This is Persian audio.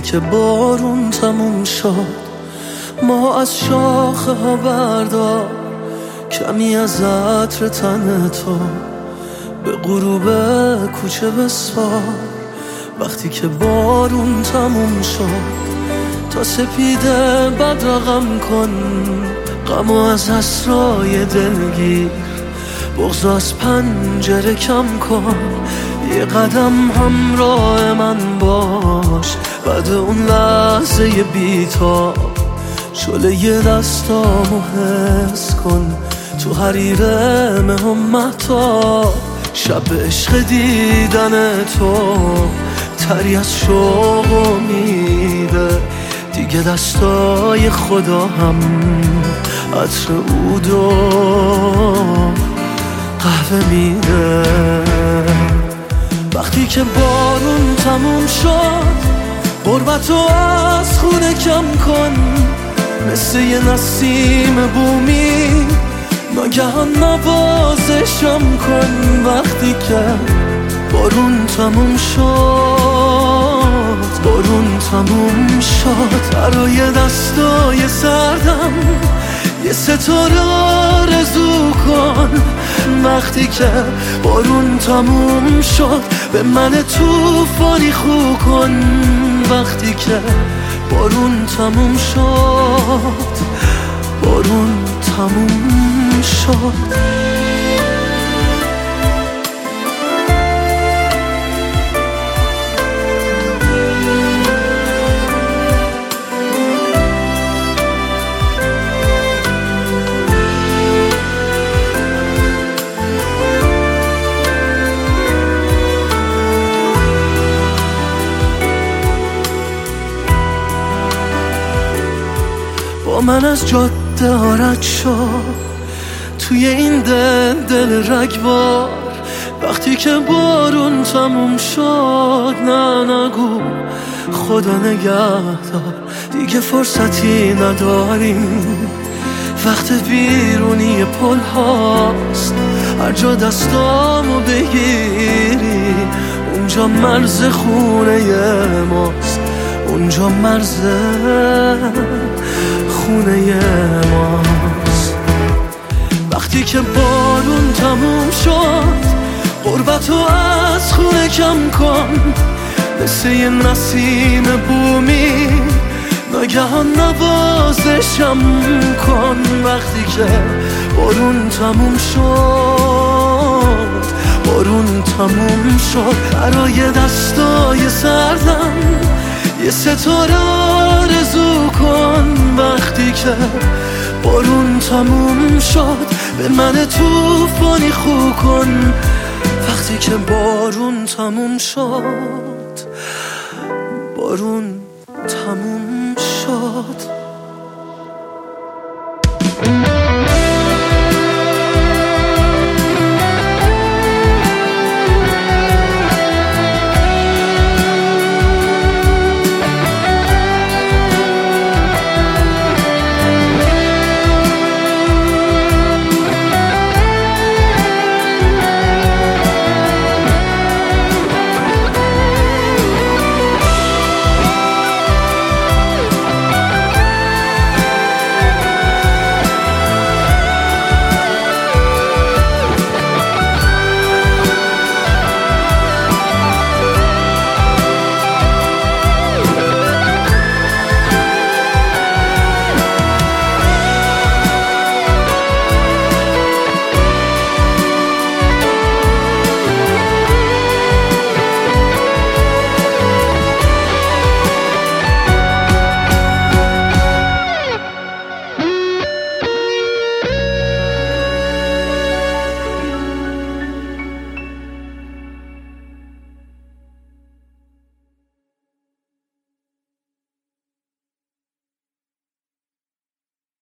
که بارون تموم شد ما از شاخه ها بردار کمی از عطر تن تو به غروب کوچه بسپار. وقتی که بارون تموم شد تا سپیده بدرقم کن غمو از اسرای دلگیر، بغض از پنجره کم کن، یه قدم همراه من باش بعد اون لحظه بی‌تاب. شعله یه دستامو حس کن تو حریر مهم مهتاب. شب عشق دیدن تو تری از شوق امیده، دیگه دستای خدا هم عطر عود و قهوه میده. وقتی که بارون تموم شد غربتو از خونه کم کن، مثل یه نسیم بومی ناگهان نوازشم کن. وقتی که بارون تموم شد، بارون تموم شد، برای دستای سردم یه ستاره آرزو کن. وقتی که بارون تموم شد به من طوفانی خو کن. وقتی که بارون تموم شد، بارون تموم شد. با من از جاده رد شد توی این دل رگبار. وقتی که بارون تموم شد نه نگو خدا نگهدار، دیگه فرصتی نداریم، وقت بیرونی پل هاست. هر جا دستامو بگیری اونجا مرز خونه ماست، اونجا مرز خونه ماست. وقتی که بارون تموم شد غربتو از خونه کم کن، مثل یه نسیم بومی ناگهان نوازشم کن. وقتی که بارون تموم شد، بارون تموم شد، برای دستای سردم یه ستاره آرزو کن. وقتی که بارون تموم شد به من طوفانی خو کن. وقتی که بارون تموم شد، بارون تموم شد.